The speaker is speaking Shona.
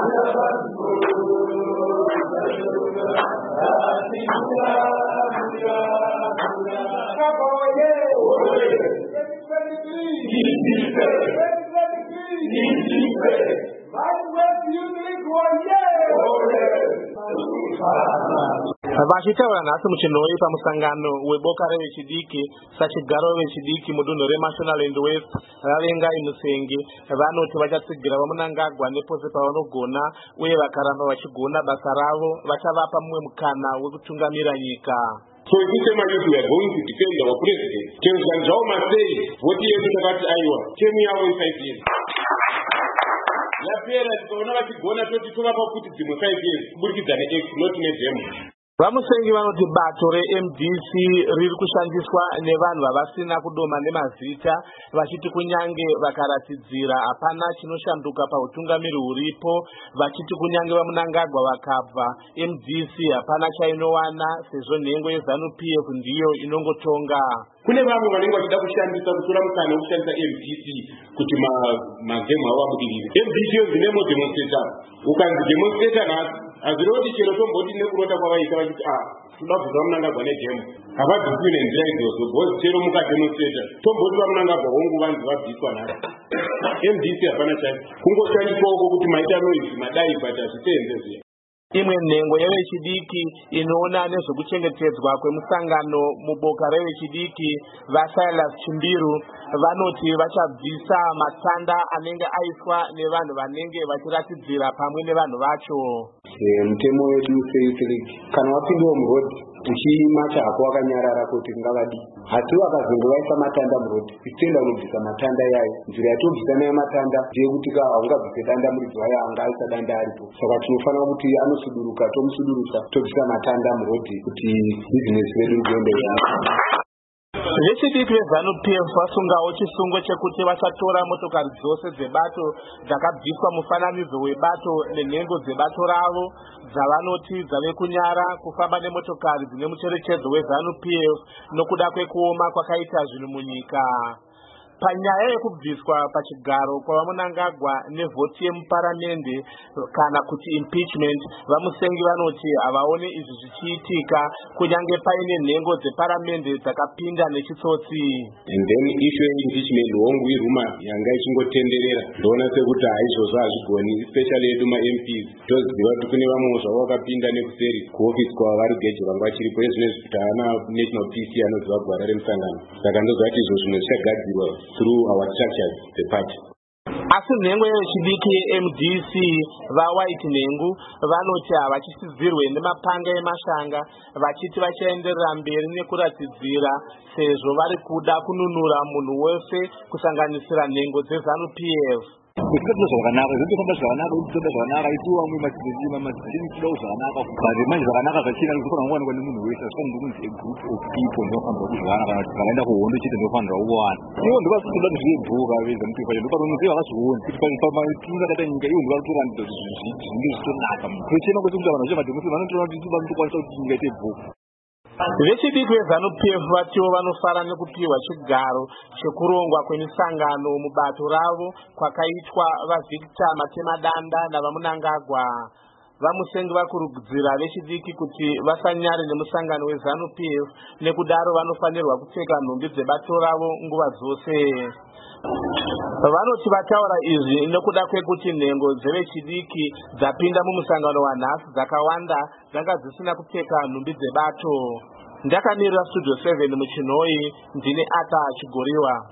Vachitaura nhasi muchinhoi pamusangano weboka revechidiki sachigaro vechidiki mudunhu reMashonaland West vavengai Musenge vanoti vachatsigira vaMunangagwa nepose pavanogona uye vakaramba vachigona basa ravo vachavapa mumwe mukana wekutungamira nyika. So if you say my youth, we are going to defend our president. James Ganjao must say, what do you think about Iowa? Tell me how in 5 years. Yapera tikaona vachigona toti tovapa kuti dzimwe 5 years kuburikidza nex not nedemo. Vamusengi vanoti bato reMDC riri kushandiswa nevanhu vavasina kudoma nemazita vachiti kunyange vakaratidzira hapana chinoshanduka pautungamiri huripo vachiti kunyange vaMunangagwa vakabva MDC hapana chainowana sezvo nhengo yeZANU-PF ndiyo inongotonga. Kune vamwe vanenge vachida kushandisa kutora mukana wekushandisa MDC kuti magemu avo abudirire. MDC yozvinemo demonstrator ukanzi demonstrator nhasi hazviroti chero tomboti nekurota kwavaita vachiti todabvisa vaMunangagwa negemu havabviswi nenzira idzodzo bhozi chero mukademonstrata tomboti vaMunangagwa hongu vanzi vabviswa nhasi. MDC hapana chacho kungoshandiswako kuti maita noizi madai but hazviteenze. Imwe nhengo yevechidiki inoona nezvekuchengetedzwa kwemusangano muboka revechidiki vaSilas Chimbiru vanoti vachabvisa matanda anenge aiswa nevanhu vanenge vachiratidzira pamwe nevanhu vacho. Mutemo wedu seYouth League kana wapindawo murodhi uchimacha hako wakanyarara kuti ngavadi hati vakazongovaisa matanda murodhi isitenda unobvisa matanda yayo nzira yatobvisa nayo matanda ndeyekuti haungabvise danda muridzi wayo anga aisa danda aripo saka tinofanira kuti anosuduruka tomusudurusa tobvisa matanda murodhi kuti bhizinesi redu rienderere. Vechidiki veZANU-PF vasungawo chisungo chekuti vachatora motokari dzose dzebato dzakabviswa mufananidzo webato nenhengo dzebato ravo dzavanoti dzave kunyara kufamba nemotokari dzine mucherechedzo weZANU-PF nokuda kwekuoma kwakaita zvinhu munyika. Panyaya yekubviswa pachigaro kwavaMunangagwa nevhoti yemuparamende kana kuti impeachment vamusengi vanoti havaone izvi zvichiitika kunyange paine nhengo dzeparamende dzakapinda nechitsotsi. And then issue impeachment hongu iruma yanga ichingotenderera ndoona sekuti haizvozvo hazvigoni especially edu maMPs toziva kuti kune vamwe zvavo vakapinda nekuseri kuofisi kwavari geji vanga vachiripo ezvinezvi kuti haana national PC anoziva gwara remusangano saka ndozvati izvo zvimwe zvichagadzirwa through our structures, the party. Asi nhengo yevechidiki yeMDC vaWhite Nhengu vanoti havachisidzirwe nemapanga emashanga vachiti vachaenderera mberi nekuratidzira sezvo vari kuda kununura munhu wese kusanganisira nhengo dzeZANU-PF. Kusikati zvakanaka zvinotohamba zvakanaka kutoda zvakanaka itiwa mwe machizima machizini kuda zvakanaka bari manje zvakanaka zvachina zvinofanira kuwanikwa nemunhu wese zvifanira kunzi a group of people ndinofanira kuzviwana kana kuti vakaenda kuhondo chete ndinofanira kuwana iwo ndivasikuda ndizvebhuka veZANU-PF pacho ndoparonoziva vakazviona kuti patunakata nyika iwo ndivatoratidza kuti zvinge zvitonaka tochema kwese kuti vanhu vacho mademonstration vanotoona kuti vanotokwanisa kuti nyika ite bhuka. Vechidiki veZANU-PF vatiwo vanofara nekupiwa chigaro chekurongwa kwemisangano mubato ravo kwakaitwa vaVictor Matemadanda navaMunangagwa. Vamusengi vakurudzira vechidiki kuti vasanyare nemusangano weZANU-PF nekudaro vanofanirwa kupfeka nhumbi dzebato ravo nguva dzose. Vanoti vataura izvi nekuda kwekuti nhengo dzevechidiki dzapinda mumusangano wanhasi dzakawanda dzanga dzisina kupfeka nhumbi dzebato. Ndakamirira Studio 7 muchinhoi ndine Ata Chigoriwa.